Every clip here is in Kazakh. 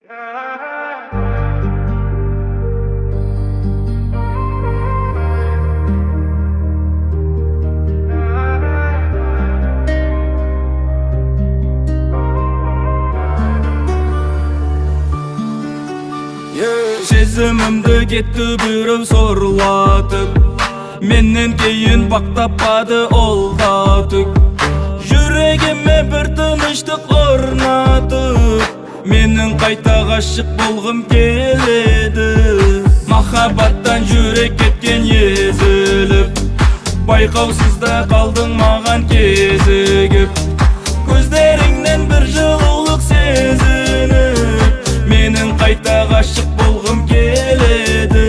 Сезімімді кетті бирөө сорлатып, менден кейін бактаппады ол да түк. Жүрегіме бір тыныштық орнатып, менің қайта ғашық болғым келеді. Махаббаттан жүрек кеткен езіліп, байқаусызда қалдың маған кезігіп. Көздеріңнен бір жылулық сезініп, менің қайта ғашық болғым келеді.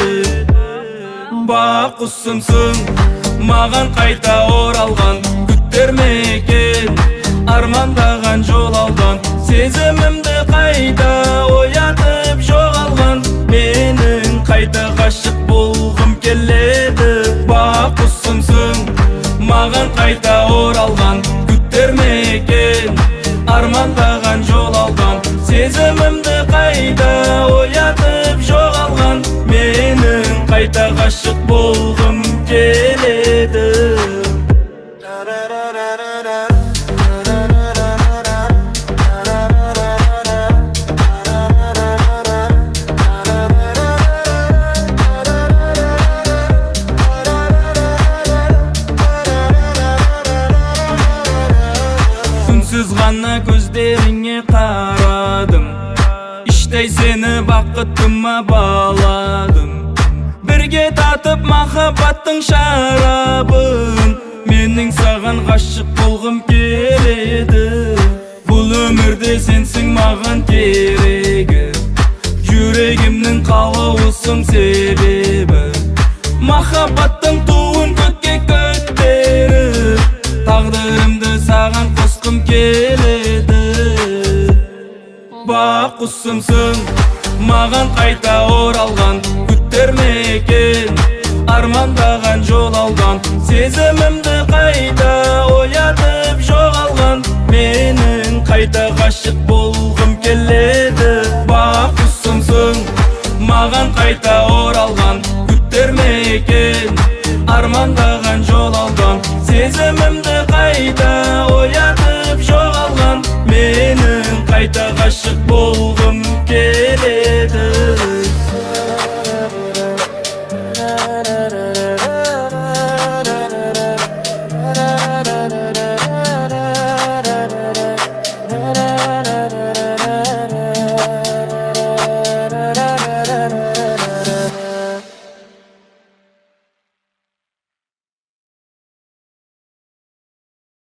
Бақ құсымсың, маған қайта оралған, күттер мекен армандаған жол алдан. Сезімімді қайта оятып жоғалған, менің қайта ғашық болғым келеді. Бақ құсымсың, маған қайта оралған, күттер мекен армандаған жол алдан. Сезімімді қайта оятып жоғалған, менің қайта ғашық болғым келеді. Үнсіз ғана көздеріңе қарадым, іштей сені бақытыма баладым. Бірге татып махаббаттың шарабын, менің саған ғашық болғым келеді. Бұл өмірде сенсің маған керегі, жүрегімнің қалауысың себебі. Махаббаттың туын көкке көтеріп, тағдырымды саған қосқым келеді. Бақ құсымсың, маған қайта оралған, күттер мекен армандаған жол алдан. Сезімімді қайта оятып жоғалған, менің қайта ғашық болғым келеді. Бақ құсымсың, маған қайта оралған, күттер мекен армандаған жол алдан. Сезімімді қайта оятып жоғалған, менің қайта ғашық болғым келеді.